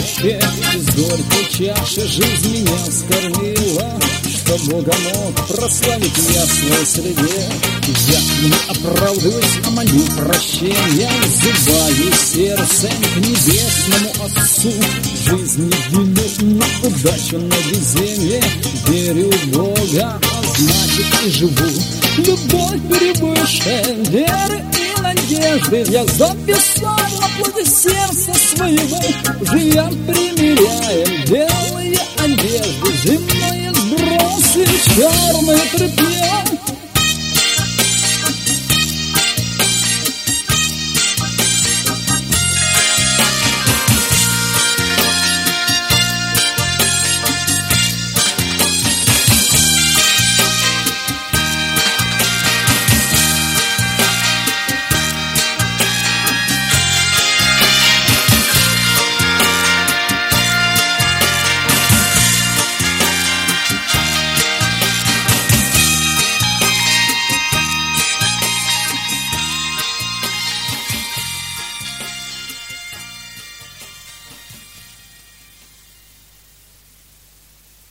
плаще, из горькой чаши жизнь меня вскормила, что Бога мог прославить я в своей среде. Я не оправдываюсь, а молю прощения, взываю сердцем к небесному Отцу. Жизнь не делю на удачу, на везение, верю в Бога, а значит и живу. Любовь превыше веры и надежды, я записал на плоти сердца своего. Уже я примеряем белые одежды, земные сбросы, черное тряпье.